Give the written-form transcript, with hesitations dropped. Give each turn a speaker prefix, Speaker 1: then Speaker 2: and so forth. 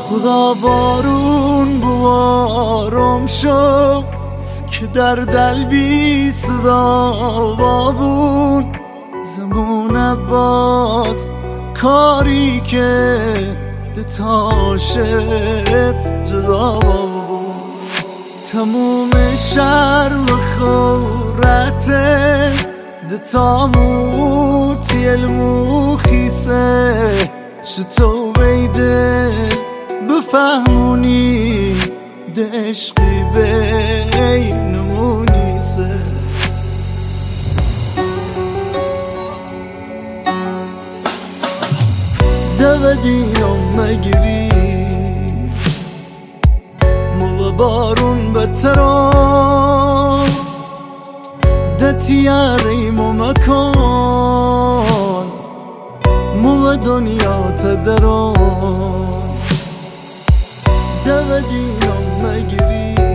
Speaker 1: خدا بارون بوارم شو که در دل بی صدا بون زمونه باز کاری که دتاشت جدا بود تموم شرم خورته دتاموت یلمو خیسه شتو بیده بفهمونی دشقی بینمونی سه دودینم مگری مو بارون بتران دتیاری مو مکان مو دنیا تدران دودینم مگری